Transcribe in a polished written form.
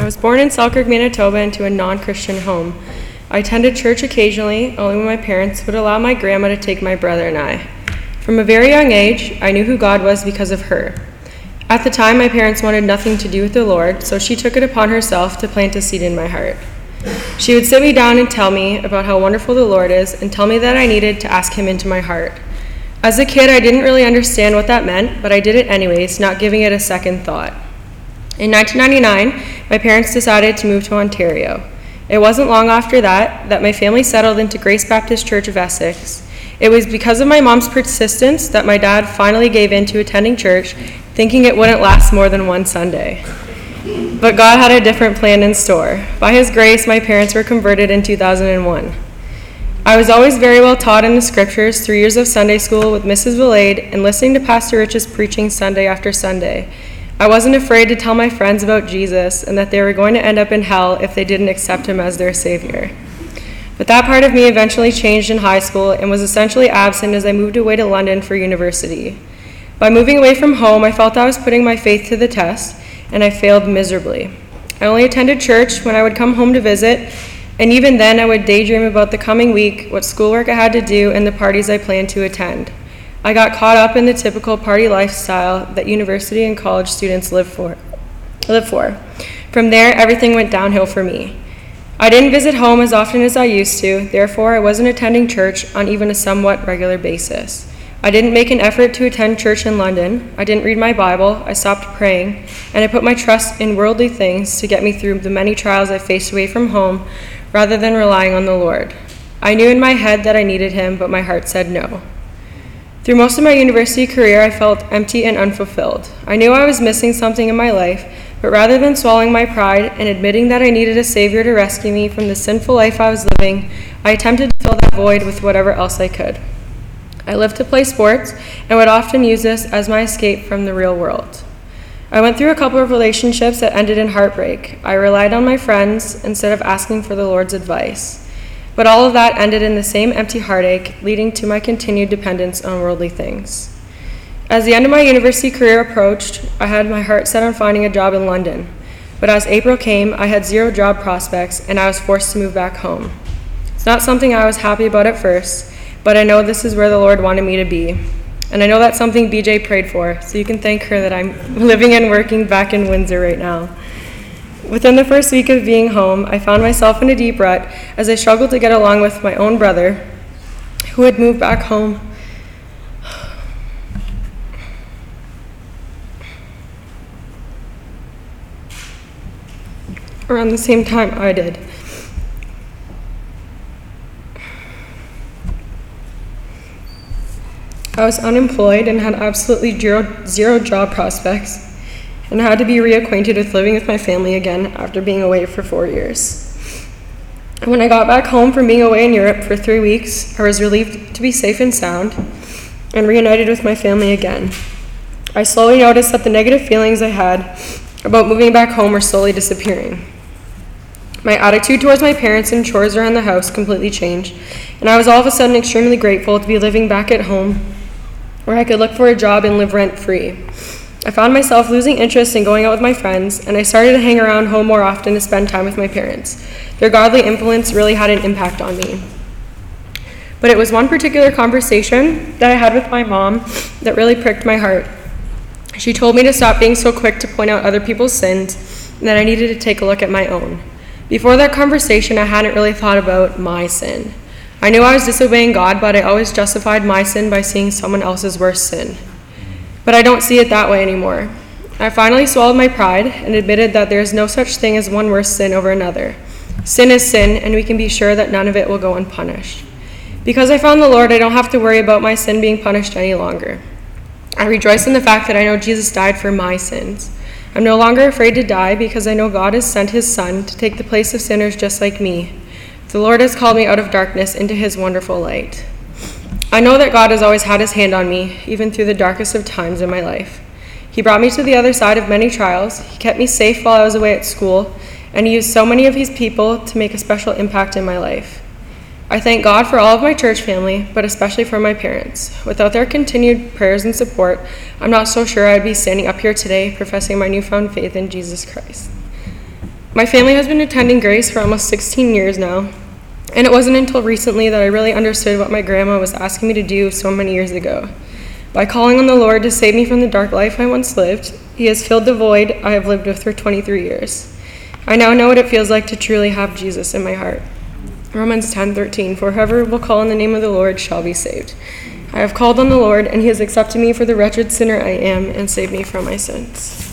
I was born in Selkirk, Manitoba, into a non-Christian home. I attended church occasionally, only when my parents would allow my grandma to take my brother and I. From a very young age, I knew who God was because of her. At the time, my parents wanted nothing to do with the Lord, so she took it upon herself to plant a seed in my heart. She would sit me down and tell me about how wonderful the Lord is and tell me that I needed to ask him into my heart. As a kid, I didn't really understand what that meant, but I did it anyways, not giving it a second thought. In 1999, my parents decided to move to Ontario. It wasn't long after that my family settled into Grace Baptist Church of Essex. It was because of my mom's persistence that my dad finally gave in to attending church, thinking it wouldn't last more than one Sunday. But God had a different plan in store. By his grace, my parents were converted in 2001. I was always very well taught in the scriptures through years of Sunday school with Mrs. Valade and listening to Pastor Rich's preaching Sunday after Sunday. I wasn't afraid to tell my friends about Jesus and that they were going to end up in hell if they didn't accept him as their Savior. But that part of me eventually changed in high school and was essentially absent as I moved away to London for university. By moving away from home, I felt I was putting my faith to the test, and I failed miserably. I only attended church when I would come home to visit, and even then I would daydream about the coming week, what schoolwork I had to do, and the parties I planned to attend. I got caught up in the typical party lifestyle that university and college students live for. From there, everything went downhill for me. I didn't visit home as often as I used to, therefore I wasn't attending church on even a somewhat regular basis. I didn't make an effort to attend church in London, I didn't read my Bible, I stopped praying, and I put my trust in worldly things to get me through the many trials I faced away from home, rather than relying on the Lord. I knew in my head that I needed him, but my heart said no. Through most of my university career, I felt empty and unfulfilled. I knew I was missing something in my life, but rather than swallowing my pride and admitting that I needed a Savior to rescue me from the sinful life I was living, I attempted to fill that void with whatever else I could. I lived to play sports and would often use this as my escape from the real world. I went through a couple of relationships that ended in heartbreak. I relied on my friends instead of asking for the Lord's advice. But all of that ended in the same empty heartache, leading to my continued dependence on worldly things. As the end of my university career approached, I had my heart set on finding a job in London. But as April came, I had zero job prospects, and I was forced to move back home. It's not something I was happy about at first, but I know this is where the Lord wanted me to be. And I know that's something BJ prayed for, so you can thank her that I'm living and working back in Windsor right now. Within the first week of being home, I found myself in a deep rut as I struggled to get along with my own brother, who had moved back home. Around the same time I did. I was unemployed and had absolutely zero job prospects, and I had to be reacquainted with living with my family again after being away for 4 years. When I got back home from being away in Europe for 3 weeks, I was relieved to be safe and sound and reunited with my family again. I slowly noticed that the negative feelings I had about moving back home were slowly disappearing. My attitude towards my parents and chores around the house completely changed, and I was all of a sudden extremely grateful to be living back at home where I could look for a job and live rent-free. I found myself losing interest in going out with my friends, and I started to hang around home more often to spend time with my parents. Their godly influence really had an impact on me. But it was one particular conversation that I had with my mom that really pricked my heart. She told me to stop being so quick to point out other people's sins, and that I needed to take a look at my own. Before that conversation, I hadn't really thought about my sin. I knew I was disobeying God, but I always justified my sin by seeing someone else's worst sin. But I don't see it that way anymore. I finally swallowed my pride and admitted that there is no such thing as one worse sin over another. Sin is sin, and we can be sure that none of it will go unpunished. Because I found the Lord, I don't have to worry about my sin being punished any longer. I rejoice in the fact that I know Jesus died for my sins. I'm no longer afraid to die because I know God has sent his Son to take the place of sinners just like me. The Lord has called me out of darkness into his wonderful light. I know that God has always had his hand on me, even through the darkest of times in my life. He brought me to the other side of many trials. He kept me safe while I was away at school, and he used so many of his people to make a special impact in my life. I thank God for all of my church family, but especially for my parents. Without their continued prayers and support, I'm not so sure I'd be standing up here today professing my newfound faith in Jesus Christ. My family has been attending Grace for almost 16 years now, and it wasn't until recently that I really understood what my grandma was asking me to do so many years ago. By calling on the Lord to save me from the dark life I once lived, He has filled the void I have lived with for 23 years. I now know what it feels like to truly have Jesus in my heart. Romans 10:13, for whoever will call on the name of the Lord shall be saved. I have called on the Lord, and He has accepted me for the wretched sinner I am and saved me from my sins.